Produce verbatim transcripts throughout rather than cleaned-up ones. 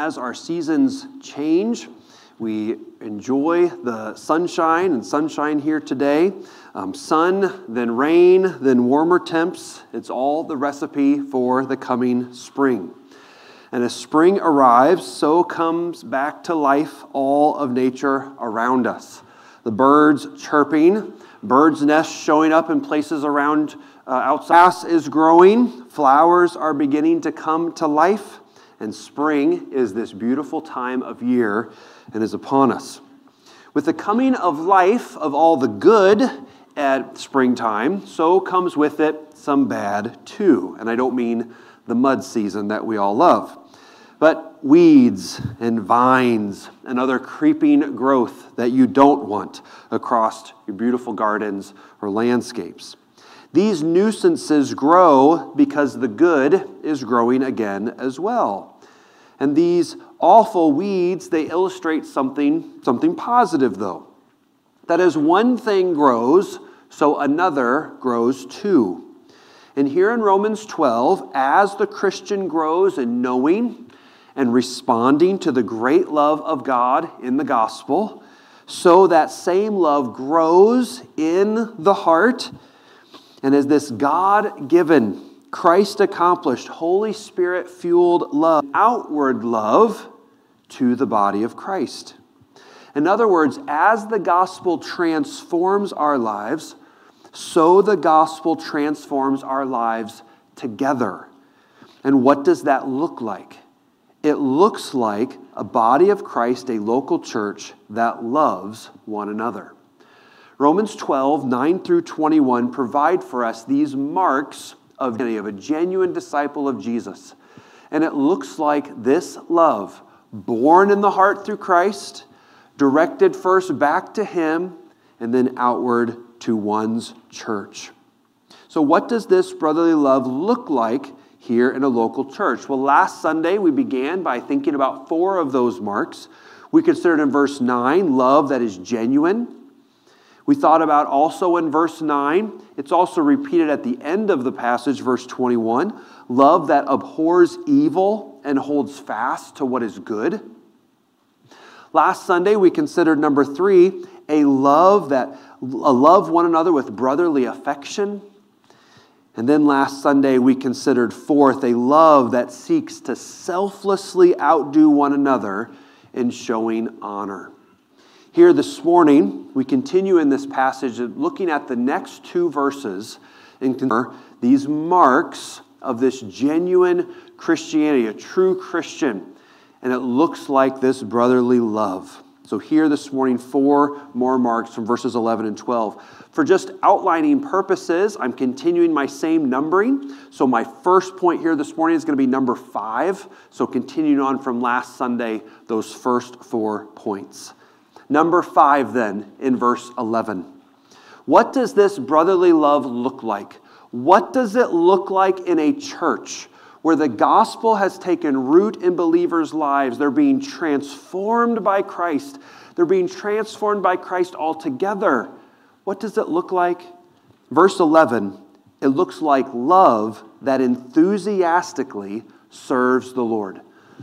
as our seasons change, we enjoy the sunshine and sunshine here today. Um, sun, then rain, then warmer temps. It's all the recipe for the coming spring. And as spring arrives, so comes back to life all of nature around us. The birds chirping, birds' nests showing up in places around uh, outside. Grass is growing, flowers are beginning to come to life, and spring is this beautiful time of year and is upon us. With the coming of life of all the good at springtime, so comes with it some bad too. And I don't mean the mud season that we all love, but weeds and vines and other creeping growth that you don't want across your beautiful gardens or landscapes. These nuisances grow because the good is growing again as well. And these awful weeds, they illustrate something, something positive though. That as one thing grows, so another grows too. And here in Romans twelve, as the Christian grows in knowing and responding to the great love of God in the gospel, so that same love grows in the heart. And as this God-given, Christ-accomplished, Holy Spirit-fueled love, outward love to the body of Christ. In other words, as the gospel transforms our lives, so the gospel transforms our lives together. And what does that look like? It looks like a body of Christ, a local church that loves one another. Romans twelve, nine through twenty-one provide for us these marks of a genuine disciple of Jesus. And it looks like this love, born in the heart through Christ, directed first back to Him, and then outward to one's church. So what does this brotherly love look like here in a local church? Well, last Sunday we began by thinking about four of those marks. We considered in verse nine, love that is genuine. We thought about also in verse nine, it's also repeated at the end of the passage, verse twenty-one, love that abhors evil and holds fast to what is good. Last Sunday we considered number three, a love that a love one another with brotherly affection. And then last Sunday we considered fourth, a love that seeks to selflessly outdo one another in showing honor. Here this morning, we continue in this passage looking at the next two verses and consider these marks of this genuine Christianity, a true Christian. And it looks like this brotherly love. So here this morning, four more marks from verses eleven and twelve. For just outlining purposes, I'm continuing my same numbering. So my first point here this morning is going to be number five. So continuing on from last Sunday, those first four points. Number five then, in verse eleven. What does this brotherly love look like? What does it look like in a church where the gospel has taken root in believers' lives? They're being transformed by Christ. They're being transformed by Christ altogether. What does it look like? Verse eleven, it looks like love that enthusiastically serves the Lord.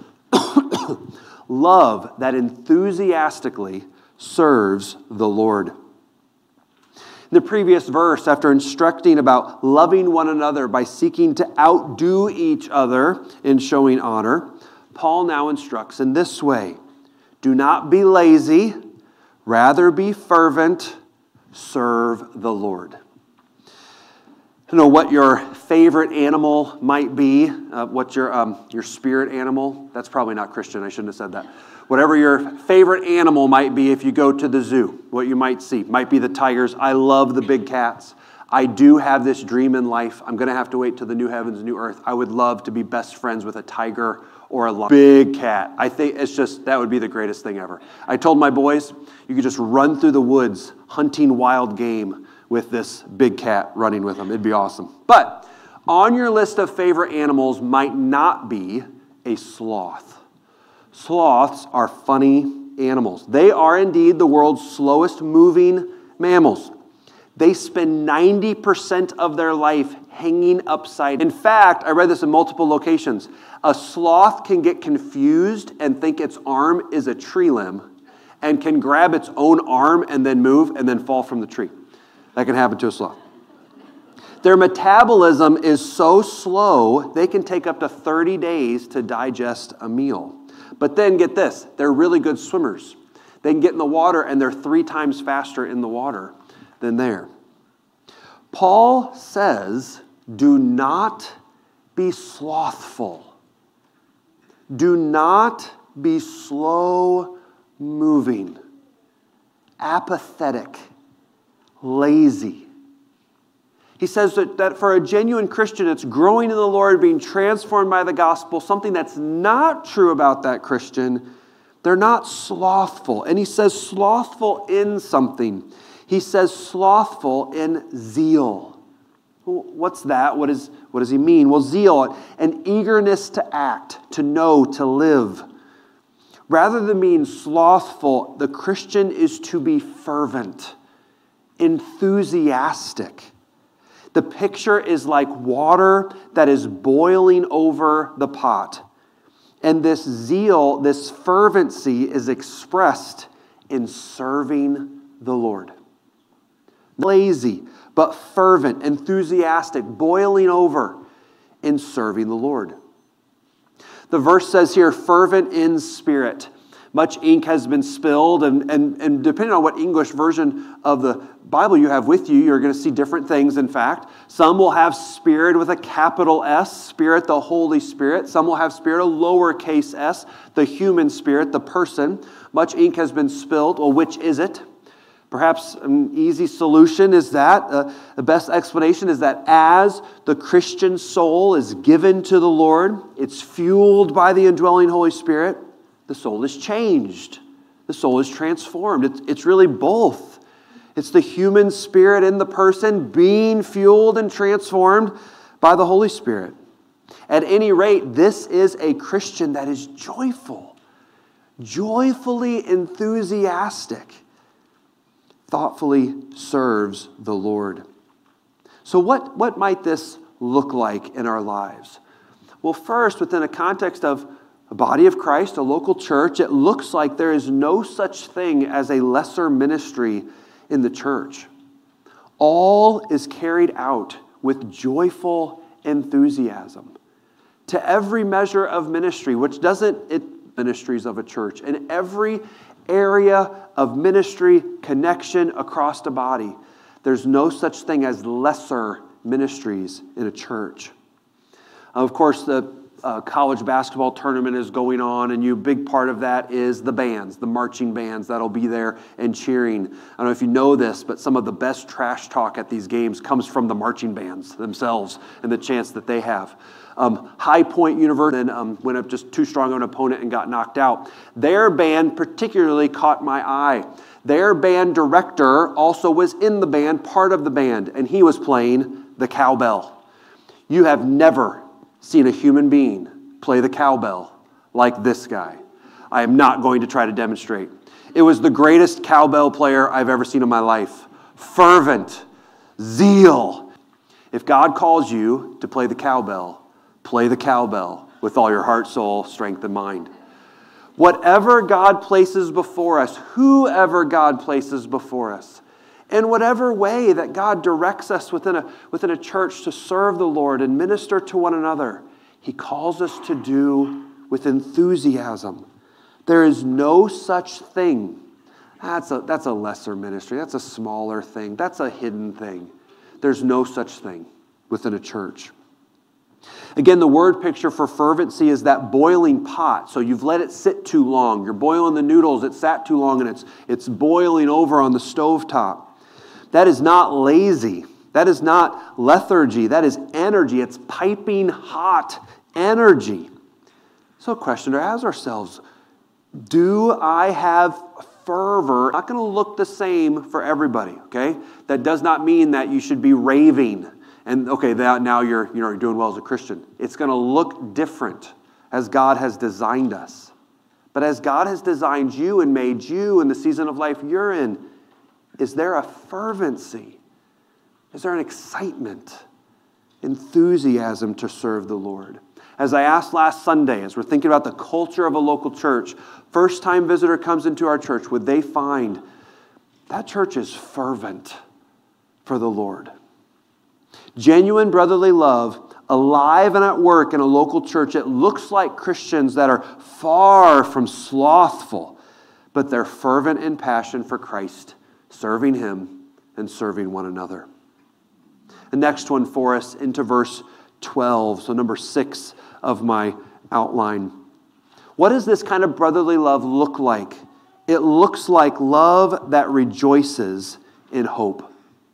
Love that enthusiastically serves the Lord. In the previous verse, after instructing about loving one another by seeking to outdo each other in showing honor, Paul now instructs in this way: do not be lazy, rather be fervent, serve the Lord. I don't know what your favorite animal might be, uh, what your um, your spirit animal. That's probably not Christian, I shouldn't have said that. Whatever your favorite animal might be if you go to the zoo, what you might see. Might be the tigers. I love the big cats. I do have this dream in life. I'm going to have to wait till the new heavens, new earth. I would love to be best friends with a tiger or a lion. Big cat. I think it's just, that would be the greatest thing ever. I told my boys, you could just run through the woods hunting wild game with this big cat running with them. It'd be awesome. But on your list of favorite animals might not be a sloth. Sloths are funny animals. They are indeed the world's slowest moving mammals. They spend ninety percent of their life hanging upside. In fact, I read this in multiple locations. A sloth can get confused and think its arm is a tree limb and can grab its own arm and then move and then fall from the tree. That can happen to a sloth. Their metabolism is so slow, they can take up to thirty days to digest a meal. But then get this, they're really good swimmers. They can get in the water and they're three times faster in the water than there. Paul says, do not be slothful. Do not be slow moving, apathetic, lazy. He says that, that for a genuine Christian, it's growing in the Lord, being transformed by the gospel. Something that's not true about that Christian, they're not slothful. And he says slothful in something. He says slothful in zeal. What's that? What, is, what does he mean? Well, zeal, an eagerness to act, to know, to live. Rather than being slothful, the Christian is to be fervent, enthusiastic. The picture is like water that is boiling over the pot. And this zeal, this fervency is expressed in serving the Lord. Lazy, but fervent, enthusiastic, boiling over in serving the Lord. The verse says here, fervent in spirit. Much ink has been spilled, and, and, and depending on what English version of the Bible you have with you, you're going to see different things, in fact. Some will have spirit with a capital S, Spirit, the Holy Spirit. Some will have spirit, a lowercase s, the human spirit, the person. Much ink has been spilled. Well, which is it? Perhaps an easy solution is that, uh, the best explanation is that as the Christian soul is given to the Lord, it's fueled by the indwelling Holy Spirit, the soul is changed. The soul is transformed. It's, it's really both. It's the human spirit in the person being fueled and transformed by the Holy Spirit. At any rate, this is a Christian that is joyful, joyfully enthusiastic, thoughtfully serves the Lord. So what, what might this look like in our lives? Well, first, within a context of a body of Christ, a local church, it looks like there is no such thing as a lesser ministry in the church. All is carried out with joyful enthusiasm. To every measure of ministry, which doesn't, it ministries of a church, in every area of ministry connection across the body, there's no such thing as lesser ministries in a church. Of course, the uh, college basketball tournament is going on, and you big part of that is the bands, the marching bands that'll be there and cheering. I don't know if you know this, but some of the best trash talk at these games comes from the marching bands themselves and the chance that they have. Um, High Point University and, um, went up just too strong of an opponent and got knocked out. Their band particularly caught my eye. Their band director also was in the band, part of the band, and he was playing the cowbell. You have never seen a human being play the cowbell like this guy. I am not going to try to demonstrate. It was the greatest cowbell player I've ever seen in my life. Fervent, zeal. If God calls you to play the cowbell, play the cowbell with all your heart, soul, strength, and mind. Whatever God places before us, whoever God places before us, in whatever way that God directs us within a, within a church to serve the Lord and minister to one another, He calls us to do with enthusiasm. There is no such thing. That's a, that's a lesser ministry. That's a smaller thing. That's a hidden thing. There's no such thing within a church. Again, the word picture for fervency is that boiling pot. So you've let it sit too long. You're boiling the noodles. It sat too long, and it's, it's boiling over on the stovetop. That is not lazy. That is not lethargy. That is energy. It's piping hot energy. So a question to ask ourselves, do I have fervor? Not going to look the same for everybody, okay? That does not mean that you should be raving. And okay, that now you're, you know, you're doing well as a Christian. It's going to look different as God has designed us. But as God has designed you and made you in the season of life you're in, is there a fervency Is there an excitement, enthusiasm to serve the Lord? As I asked last Sunday, as we're thinking about the culture of a local church, first-time visitor comes into our church, would they find that church is fervent for the Lord? Genuine brotherly love, alive and at work in a local church. It looks like Christians that are far from slothful, but they're fervent in passion for Christ, serving Him and serving one another. The next one for us into verse twelve, so number six of my outline. What does this kind of brotherly love look like? It looks like love that rejoices in hope.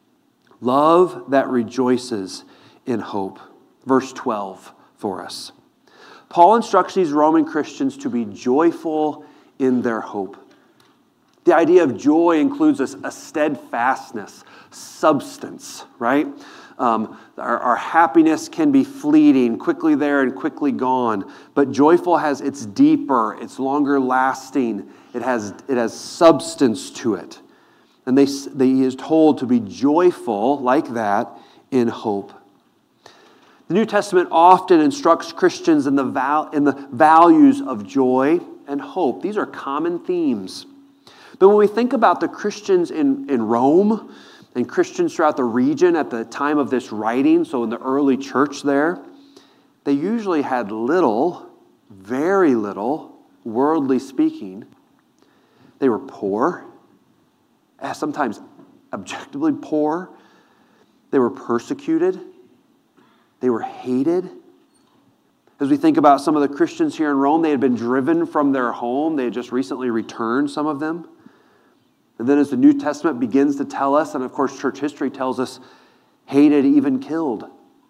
Love that rejoices in hope. Verse twelve for us. Paul instructs these Roman Christians to be joyful in their hope. The idea of joy includes a, a steadfastness, substance, right? Um, our, our happiness can be fleeting, quickly there and quickly gone. But joyful has, it's deeper, it's longer lasting. It has, it has substance to it. And they, they, he is told to be joyful like that in hope. The New Testament often instructs Christians in the, val, in the values of joy and hope. These are common themes. But when we think about the Christians in, in Rome and Christians throughout the region at the time of this writing, so in the early church there, they usually had little, very little, worldly speaking. They were poor, sometimes objectively poor. They were persecuted. They were hated. As we think about some of the Christians here in Rome, they had been driven from their home. They had just recently returned, some of them. And then as the New Testament begins to tell us, and of course church history tells us, hated, even killed.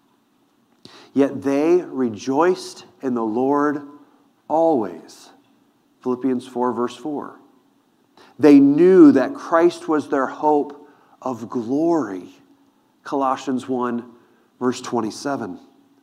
Yet they rejoiced in the Lord always. Philippians four, verse four. They knew that Christ was their hope of glory. Colossians one, verse twenty-seven.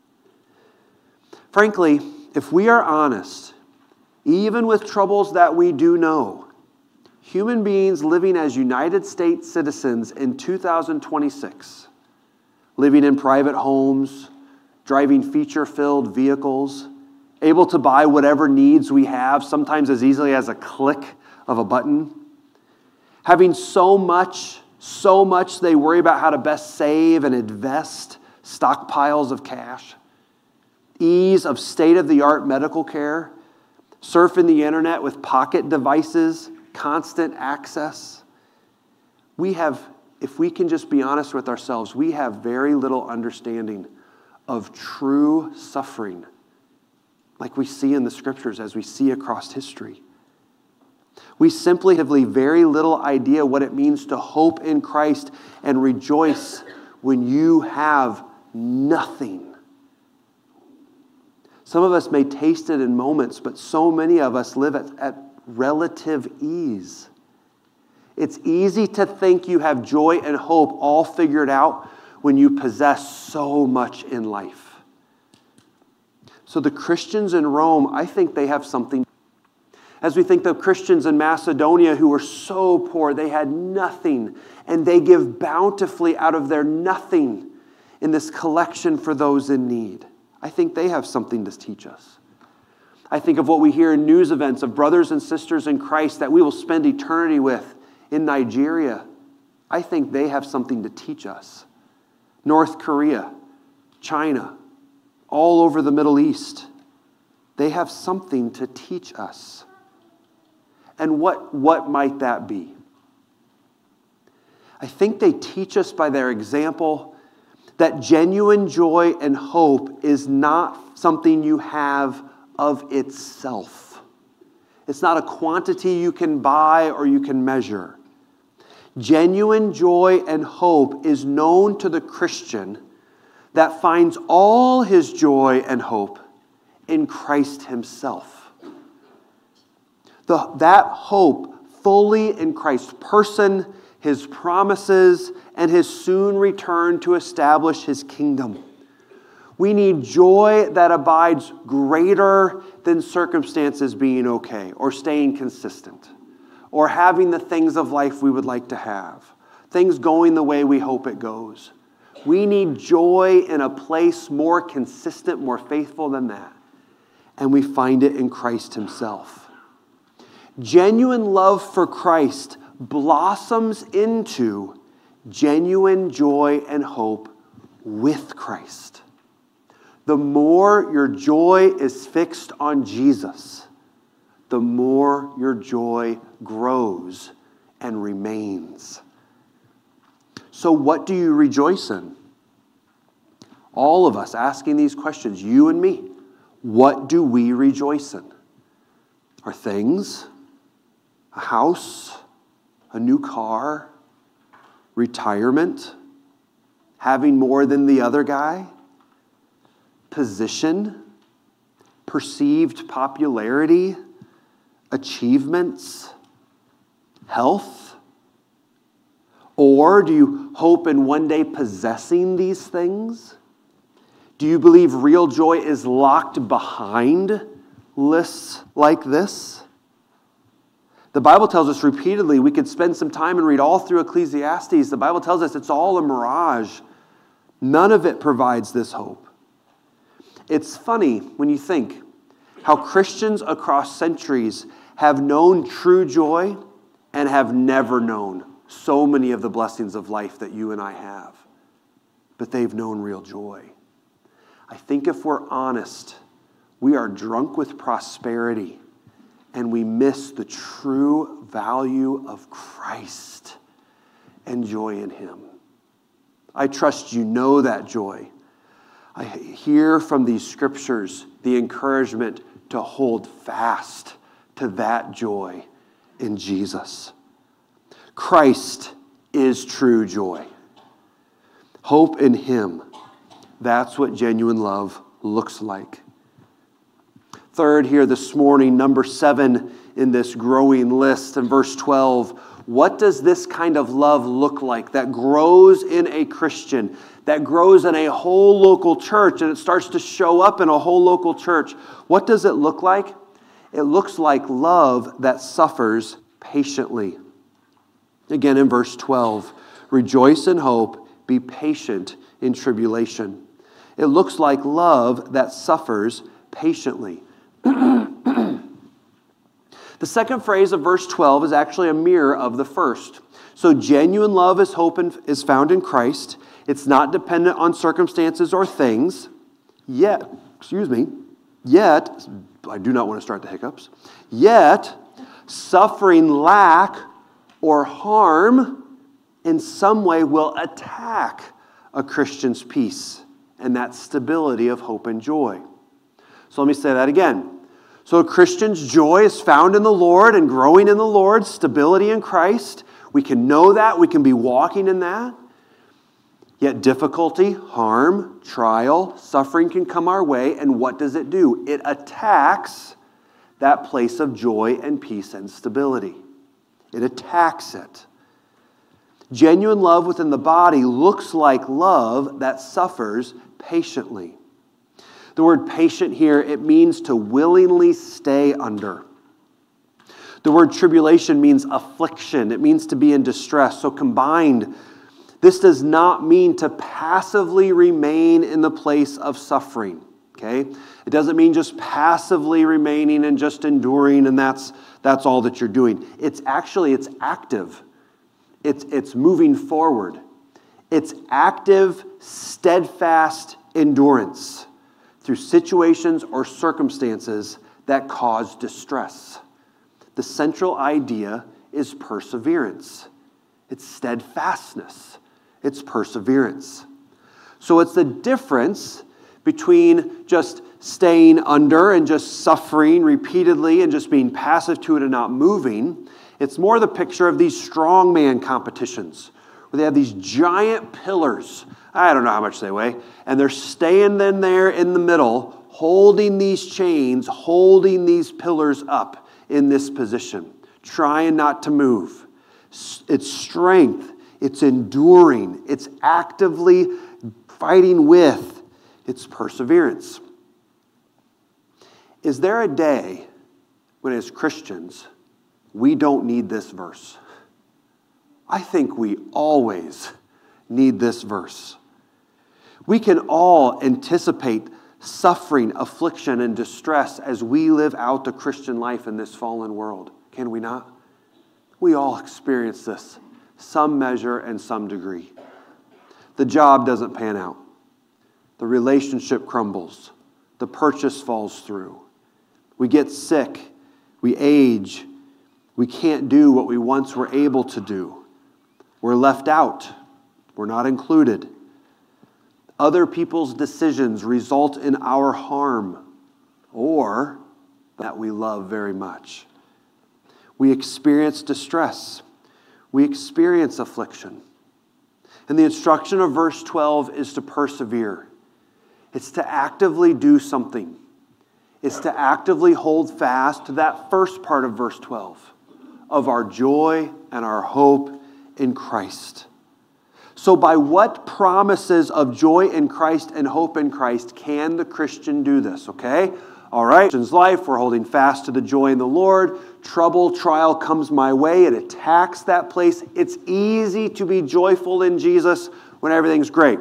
Frankly, if we are honest, even with troubles that we do know, human beings living as United States citizens in two thousand twenty-six, living in private homes, driving feature-filled vehicles, able to buy whatever needs we have, sometimes as easily as a click of a button, having so much, so much they worry about how to best save and invest stockpiles of cash, ease of state-of-the-art medical care, surfing the internet with pocket devices, constant access. We have, if we can just be honest with ourselves, we have very little understanding of true suffering, like we see in the scriptures, as we see across history. We simply have very little idea what it means to hope in Christ and rejoice when you have nothing. Some of us may taste it in moments, but so many of us live at, at relative ease. It's easy to think you have joy and hope all figured out when you possess so much in life. So the Christians in Rome, I think they have something. As we think of Christians in Macedonia who were so poor, they had nothing, and they give bountifully out of their nothing in this collection for those in need. I think they have something to teach us. I think of what we hear in news events of brothers and sisters in Christ that we will spend eternity with in Nigeria. I think they have something to teach us. North Korea, China, all over the Middle East. They have something to teach us. And what, what might that be? I think they teach us by their example that genuine joy and hope is not something you have of itself. It's not a quantity you can buy or you can measure. Genuine joy and hope is known to the Christian that finds all his joy and hope in Christ himself. The, that hope fully in Christ's person, his promises, and his soon return to establish his kingdom. We need joy that abides greater than circumstances being okay or staying consistent or having the things of life we would like to have, things going the way we hope it goes. We need joy in a place more consistent, more faithful than that. And we find it in Christ himself. Genuine love for Christ blossoms into genuine joy and hope with Christ. The more your joy is fixed on Jesus, the more your joy grows and remains. So what do you rejoice in? All of us asking these questions, you and me. What do we rejoice in? Our things, a house, a new car, retirement, having more than the other guy, position, perceived popularity, achievements, health? Or do you hope in one day possessing these things? Do you believe real joy is locked behind lists like this? The Bible tells us repeatedly, we could spend some time and read all through Ecclesiastes. The Bible tells us it's all a mirage. None of it provides this hope. It's funny when you think how Christians across centuries have known true joy and have never known so many of the blessings of life that you and I have. But they've known real joy. I think if we're honest, we are drunk with prosperity and we miss the true value of Christ and joy in him. I trust you know that joy. I hear from these scriptures the encouragement to hold fast to that joy in Jesus. Christ is true joy. Hope in him. That's what genuine love looks like. Third, here this morning, number seven in this growing list in verse twelve. What does this kind of love look like that grows in a Christian, that grows in a whole local church, and it starts to show up in a whole local church? What does it look like? It looks like love that suffers patiently. Again in verse twelve, rejoice in hope, be patient in tribulation. It looks like love that suffers patiently. The second phrase of verse twelve is actually a mirror of the first. So genuine love is hope and is found in Christ. It's not dependent on circumstances or things. Yet, excuse me, yet, I do not want to start the hiccups. Yet, suffering lack or harm in some way will attack a Christian's peace and that stability of hope and joy. So let me say that again. So a Christian's joy is found in the Lord and growing in the Lord, stability in Christ. We can know that. We can be walking in that. Yet difficulty, harm, trial, suffering can come our way. And what does it do? It attacks that place of joy and peace and stability. It attacks it. Genuine love within the body looks like love that suffers patiently. The word patient here, it means to willingly stay under. The word tribulation means affliction. It means to be in distress. So combined, this does not mean to passively remain in the place of suffering. Okay? It doesn't mean just passively remaining and just enduring and that's that's all that you're doing. It's actually, it's active. It's, it's moving forward. It's active, steadfast endurance through situations or circumstances that cause distress. The central idea is perseverance. It's steadfastness. It's perseverance. So it's the difference between just staying under and just suffering repeatedly and just being passive to it and not moving. It's more the picture of these strongman competitions where they have these giant pillars. I don't know how much they weigh. And they're standing there in the middle, holding these chains, holding these pillars up in this position, trying not to move. It's strength. It's enduring. It's actively fighting with. It's perseverance. Is there a day when, as Christians, we don't need this verse? I think we always need this verse. We can all anticipate suffering, affliction, and distress as we live out the Christian life in this fallen world. Can we not? We all experience this, some measure and some degree. The job doesn't pan out. The relationship crumbles. The purchase falls through. We get sick. We age. We can't do what we once were able to do. We're left out. We're not included. Other people's decisions result in our harm or that we love very much. We experience distress. We experience affliction. And the instruction of verse twelve is to persevere. It's to actively do something. It's to actively hold fast to that first part of verse twelve, of our joy and our hope in Christ. So by what promises of joy in Christ and hope in Christ can the Christian do this, okay? All right, Christian's life, we're holding fast to the joy in the Lord. Trouble, trial comes my way. It attacks that place. It's easy to be joyful in Jesus when everything's great.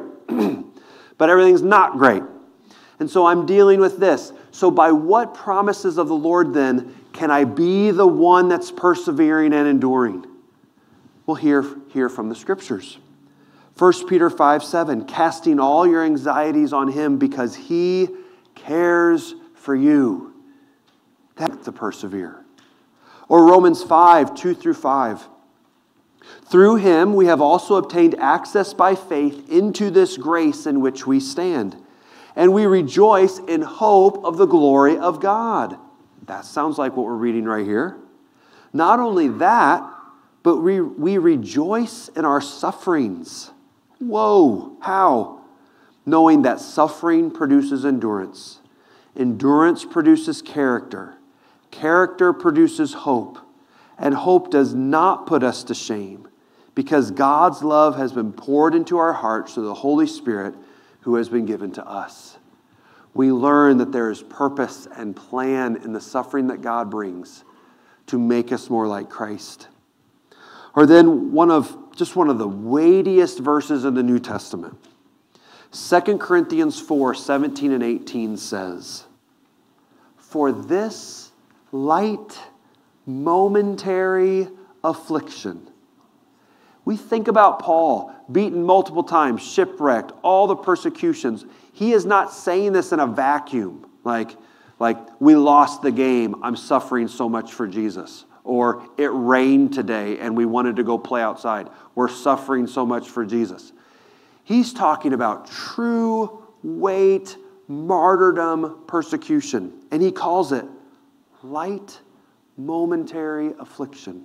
But everything's not great. And so I'm dealing with this. So by what promises of the Lord then can I be the one that's persevering and enduring? We'll hear, hear from the Scriptures. First Peter five seven, casting all your anxieties on Him because He cares for you. That's to persevere. Or Romans five two through five. Through Him we have also obtained access by faith into this grace in which we stand. And we rejoice in hope of the glory of God. That sounds like what we're reading right here. Not only that, but we, we rejoice in our sufferings. Whoa, how? Knowing that suffering produces endurance. Endurance produces character. Character produces hope. And hope does not put us to shame, because God's love has been poured into our hearts through the Holy Spirit who has been given to us. We learn that there is purpose and plan in the suffering that God brings to make us more like Christ. Or then one of just one of the weightiest verses in the New Testament. Second Corinthians four seventeen and eighteen says, "For this light, momentary affliction." We think about Paul, beaten multiple times, shipwrecked, all the persecutions. He is not saying this in a vacuum, like, like we lost the game, I'm suffering so much for Jesus. Or it rained today and we wanted to go play outside. We're suffering so much for Jesus. He's talking about true weight, martyrdom, persecution. And he calls it light, momentary affliction.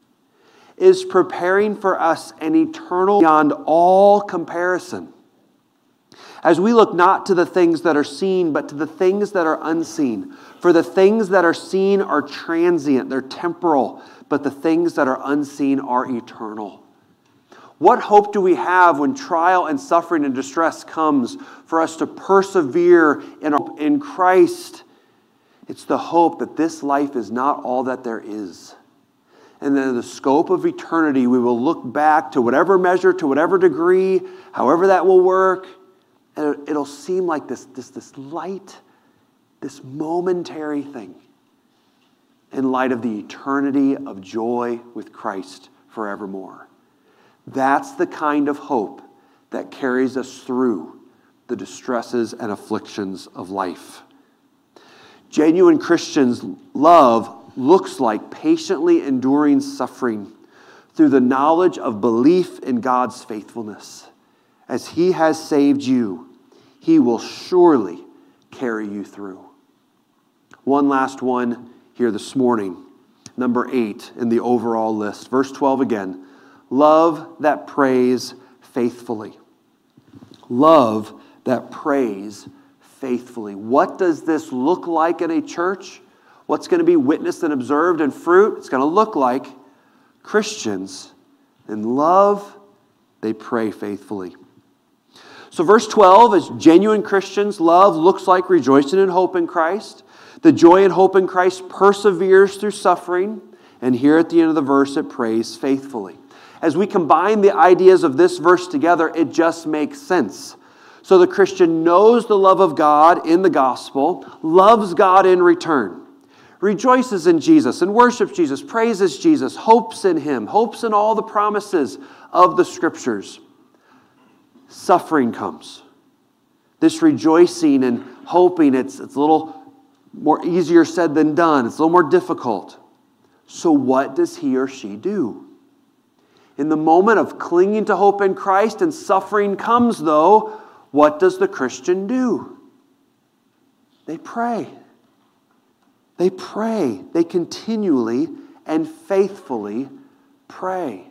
Is preparing for us an eternal beyond all comparison. As we look not to the things that are seen, but to the things that are unseen. For the things that are seen are transient, they're temporal, but the things that are unseen are eternal. What hope do we have when trial and suffering and distress comes for us to persevere in, in Christ? It's the hope that this life is not all that there is. And then in the scope of eternity, we will look back to whatever measure, to whatever degree, however that will work, and it'll seem like this, this, this light, this momentary thing in light of the eternity of joy with Christ forevermore. That's the kind of hope that carries us through the distresses and afflictions of life. Genuine Christians' love looks like patiently enduring suffering through the knowledge of belief in God's faithfulness. As He has saved you, He will surely carry you through. One last one here this morning, number eight in the overall list. Verse twelve again. Love that prays faithfully. Love that prays faithfully. What does this look like in a church? What's going to be witnessed and observed and fruit? It's going to look like Christians in love, they pray faithfully. So verse twelve is genuine Christians' love looks like rejoicing in hope in Christ. The joy and hope in Christ perseveres through suffering. And here at the end of the verse, it prays faithfully. As we combine the ideas of this verse together, it just makes sense. So the Christian knows the love of God in the gospel, loves God in return, rejoices in Jesus and worships Jesus, praises Jesus, hopes in Him, hopes in all the promises of the Scriptures. Suffering comes. This rejoicing and hoping, it's, it's a little more easier said than done. It's a little more difficult. So what does he or she do? In the moment of clinging to hope in Christ and suffering comes, though, what does the Christian do? They pray. They pray. They continually and faithfully pray.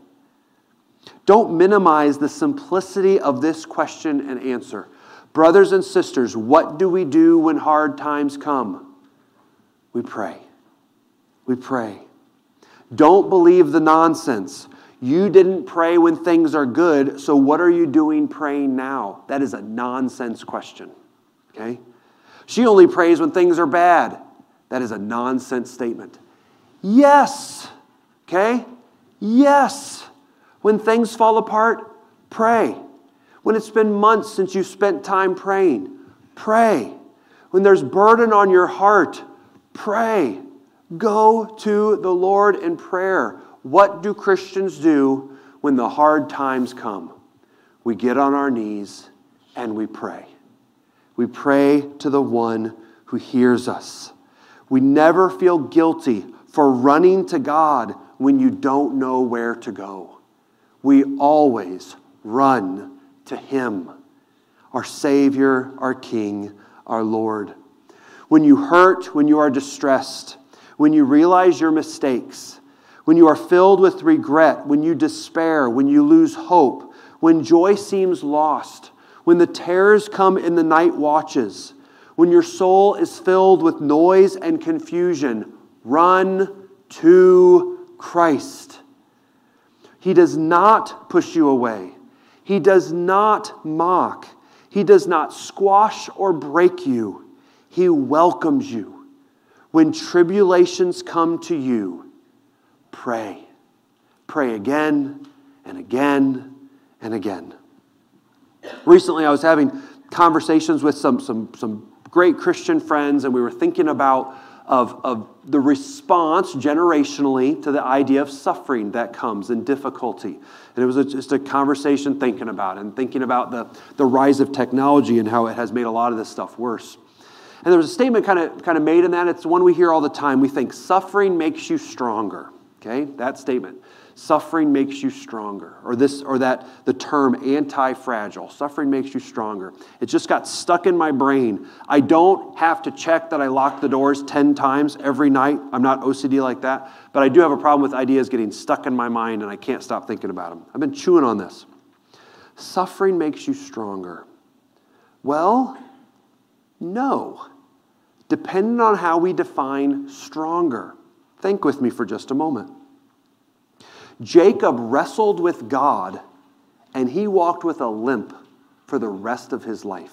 Don't minimize the simplicity of this question and answer. Brothers and sisters, what do we do when hard times come? We pray. We pray. Don't believe the nonsense. You didn't pray when things are good, so what are you doing praying now? That is a nonsense question. Okay? She only prays when things are bad. That is a nonsense statement. Yes. Okay? Yes. When things fall apart, pray. When it's been months since you've spent time praying, pray. When there's burden on your heart, pray. Go to the Lord in prayer. What do Christians do when the hard times come? We get on our knees and we pray. We pray to the one who hears us. We never feel guilty for running to God when you don't know where to go. We always run to Him, our Savior, our King, our Lord. When you hurt, when you are distressed, when you realize your mistakes, when you are filled with regret, when you despair, when you lose hope, when joy seems lost, when the terrors come in the night watches, when your soul is filled with noise and confusion, run to Christ. He does not push you away. He does not mock. He does not squash or break you. He welcomes you. When tribulations come to you, pray. Pray again and again and again. Recently, I was having conversations with some, some, some great Christian friends, and we were thinking about of, of the response generationally to the idea of suffering that comes and difficulty. And it was a, just a conversation thinking about it and thinking about the, the rise of technology and how it has made a lot of this stuff worse. And there was a statement kind of, kind of made in that. It's one we hear all the time. We think suffering makes you stronger. Okay, that statement. Suffering makes you stronger. Or this, or that, the term anti-fragile. Suffering makes you stronger. It just got stuck in my brain. I don't have to check that I lock the doors ten times every night. I'm not O C D like that. But I do have a problem with ideas getting stuck in my mind and I can't stop thinking about them. I've been chewing on this. Suffering makes you stronger. Well, no. Depending on how we define stronger. Think with me for just a moment. Jacob wrestled with God, and he walked with a limp for the rest of his life.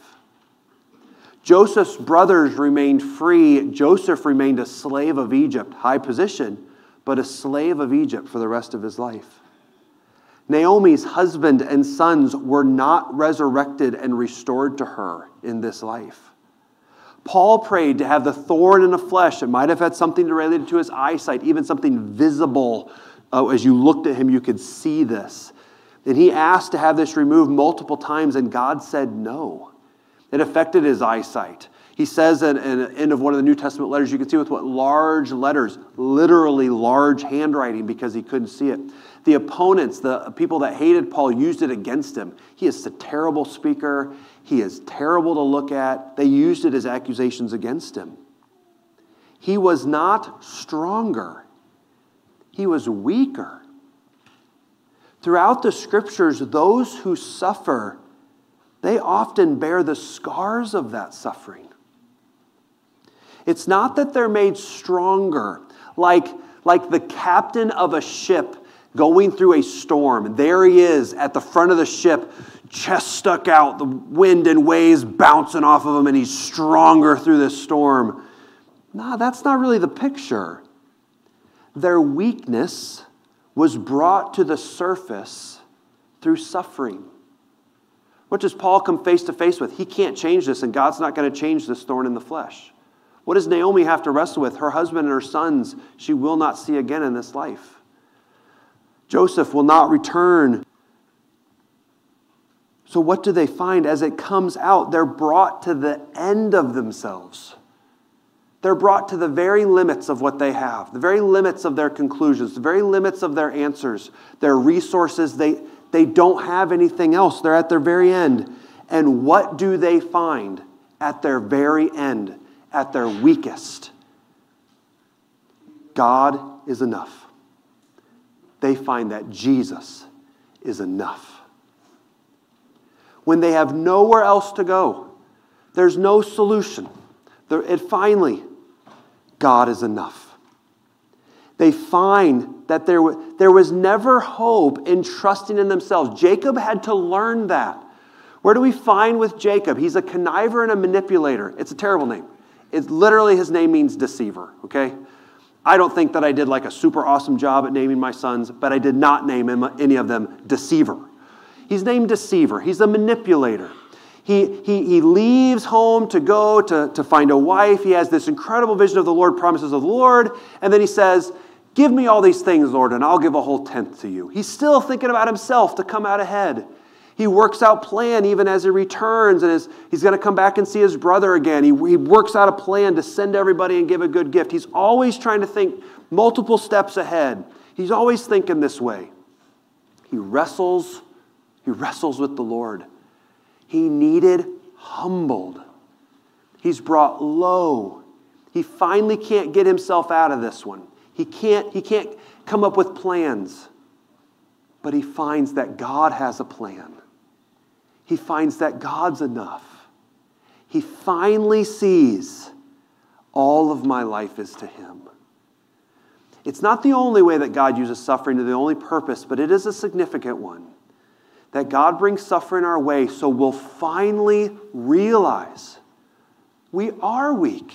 Joseph's brothers remained free. Joseph remained a slave of Egypt, high position, but a slave of Egypt for the rest of his life. Naomi's husband and sons were not resurrected and restored to her in this life. Paul prayed to have the thorn in the flesh. It might have had something related to his eyesight, even something visible. Uh, as you looked at him, you could see this. And he asked to have this removed multiple times, and God said no. It affected his eyesight. He says at, at the end of one of the New Testament letters, you can see with what large letters, literally large handwriting, because he couldn't see it. The opponents, the people that hated Paul, used it against him. He is a terrible speaker. He is terrible to look at. They used it as accusations against him. He was not stronger. He was weaker. Throughout the Scriptures, those who suffer, they often bear the scars of that suffering. It's not that they're made stronger, like, like the captain of a ship going through a storm. There he is at the front of the ship, chest stuck out, the wind and waves bouncing off of him, and he's stronger through this storm. No, that's not really the picture. Their weakness was brought to the surface through suffering. What does Paul come face to face with? He can't change this, and God's not going to change this thorn in the flesh. What does Naomi have to wrestle with? Her husband and her sons she will not see again in this life. Joseph will not return. So what do they find as it comes out? They're brought to the end of themselves. They're brought to the very limits of what they have, the very limits of their conclusions, the very limits of their answers, their resources. They, they don't have anything else. They're at their very end. And what do they find at their very end, at their weakest? God is enough. They find that Jesus is enough. When they have nowhere else to go, there's no solution. It finally, God is enough. They find that there, there was never hope in trusting in themselves. Jacob had to learn that. Where do we find with Jacob? He's a conniver and a manipulator. It's a terrible name. It's literally, his name means deceiver, okay? I don't think that I did like a super awesome job at naming my sons, but I did not name him, any of them deceiver. He's named deceiver. He's a manipulator. He, he, he leaves home to go to, to find a wife. He has this incredible vision of the Lord, promises of the Lord, and then he says, give me all these things, Lord, and I'll give a whole tenth to you. He's still thinking about himself to come out ahead. He works out plan even as he returns, and his, he's going to come back and see his brother again. He, he works out a plan to send everybody and give a good gift. He's always trying to think multiple steps ahead. He's always thinking this way. He wrestles, he wrestles with the Lord. He needed humbled. He's brought low. He finally can't get himself out of this one. He can't, he can't come up with plans. But he finds that God has a plan. He finds that God's enough. He finally sees all of my life is to him. It's not the only way that God uses suffering, or the only purpose, but it is a significant one. That God brings suffering our way so we'll finally realize we are weak,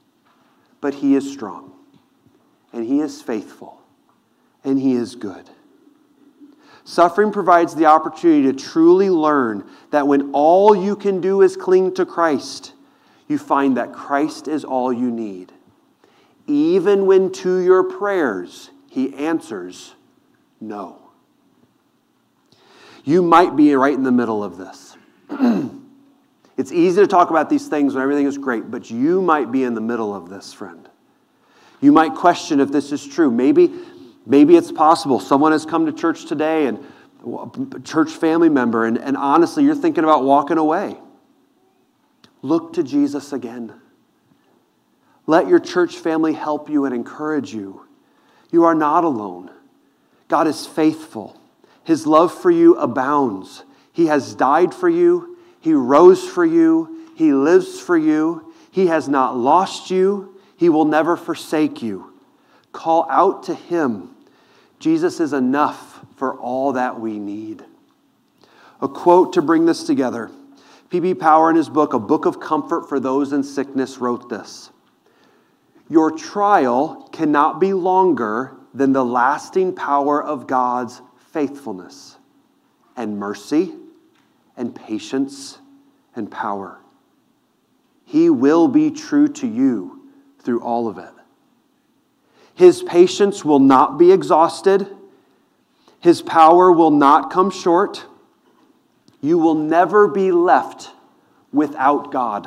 but he is strong, and he is faithful, and he is good. Suffering provides the opportunity to truly learn that when all you can do is cling to Christ, you find that Christ is all you need. Even when to your prayers, he answers no. You might be right in the middle of this. It's easy to talk about these things when everything is great, but you might be in the middle of this, friend. You might question if this is true. Maybe Maybe it's possible. Someone has come to church today, and a church family member, and, and honestly, you're thinking about walking away. Look to Jesus again. Let your church family help you and encourage you. You are not alone. God is faithful. His love for you abounds. He has died for you. He rose for you. He lives for you. He has not lost you. He will never forsake you. Call out to him. Jesus is enough for all that we need. A quote to bring this together. P B Power in his book, A Book of Comfort for Those in Sickness, wrote this. Your trial cannot be longer than the lasting power of God's faithfulness and mercy and patience and power. He will be true to you through all of it. His patience will not be exhausted. His power will not come short. You will never be left without God.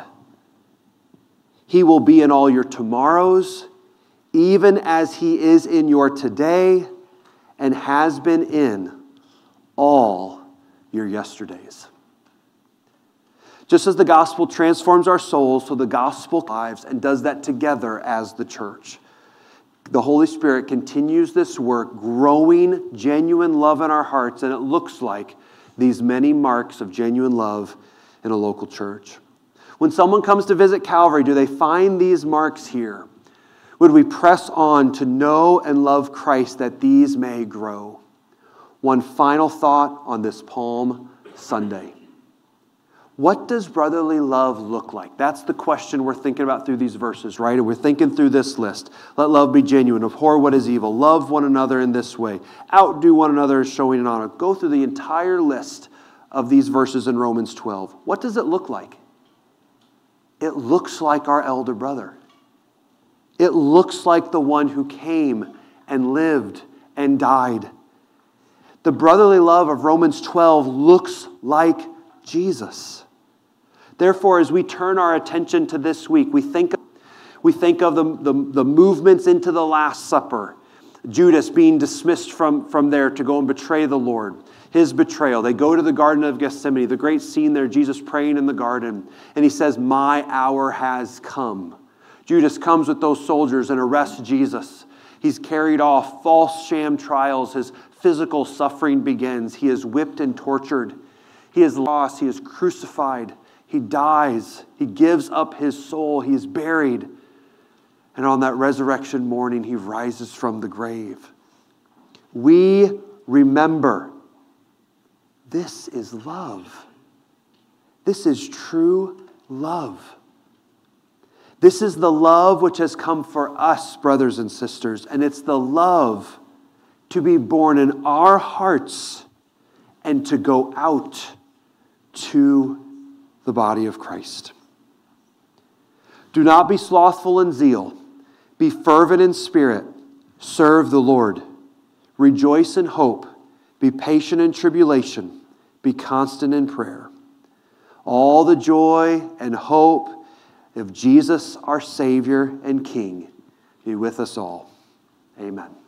He will be in all your tomorrows, even as he is in your today and has been in all your yesterdays. Just as the gospel transforms our souls, so the gospel lives and does that together as the church. The Holy Spirit continues this work, growing genuine love in our hearts, and it looks like these many marks of genuine love in a local church. When someone comes to visit Calvary, do they find these marks here? Would we press on to know and love Christ that these may grow? One final thought on this Palm Sunday. What does brotherly love look like? That's the question we're thinking about through these verses, right? And we're thinking through this list. Let love be genuine. Abhor what is evil. Love one another in this way. Outdo one another as showing an honor. Go through the entire list of these verses in Romans twelve, what does it look like? It looks like our elder brother. It looks like the one who came and lived and died. The brotherly love of Romans twelve looks like Jesus. Therefore, as we turn our attention to this week, we think, we think of the, the, the movements into the Last Supper. Judas being dismissed from, from there to go and betray the Lord. His betrayal. They go to the Garden of Gethsemane. The great scene there, Jesus praying in the garden. And he says, my hour has come. Judas comes with those soldiers and arrests Jesus. He's carried off. False sham trials. His physical suffering begins. He is whipped and tortured. He is lost. He is crucified. He dies. He gives up his soul. He is buried. And on that resurrection morning, he rises from the grave. We remember this is love. This is true love. This is the love which has come for us, brothers and sisters. And it's the love to be born in our hearts and to go out to the body of Christ. Do not be slothful in zeal. Be fervent in spirit. Serve the Lord. Rejoice in hope. Be patient in tribulation. Be constant in prayer. All the joy and hope of Jesus, our Savior and King, be with us all. Amen.